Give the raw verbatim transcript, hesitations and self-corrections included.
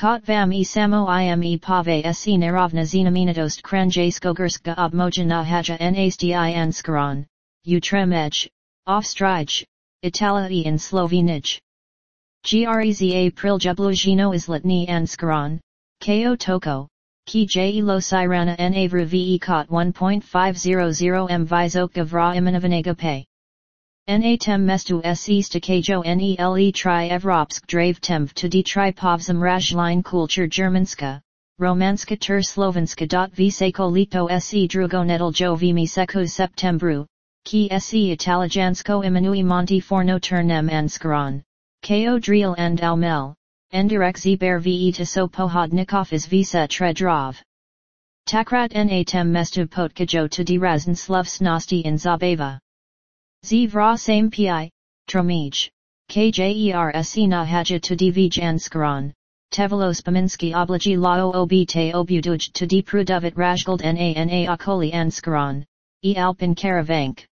Kot vam I samo ime pave se nerovna znamenitost kranjskogorska obmojena haja nasti anskaran, utremej, offstrij, Italii in Slovenij. Greza priljubljeno izletni anskaran, ko toko, ki je lo sirana na ve kot one point five hundred m vizok vra imenovanega pay. Na tem mestu se stakajo nele tri Evropsk drave temv tudi tri povzem rajline kultur Germanska, Romanska ter Slovenska. Visako lito se drugo nedeljo vimi seku septembru, ki se italijansko imenui monti forno ternem anskaran, ko driel and almel, endirek zber ve tiso pohodnikov is visa tredrav. Takrat na tem mestu potkajo tudi razn slovsnosti in zabava. Z vra same pi, tromij, kjers na haja tudi vij anskaran, tevelos pominski obligi lao obite obuduj tudi prudovit rajgold na na okoli anskaran, e alpin karavank.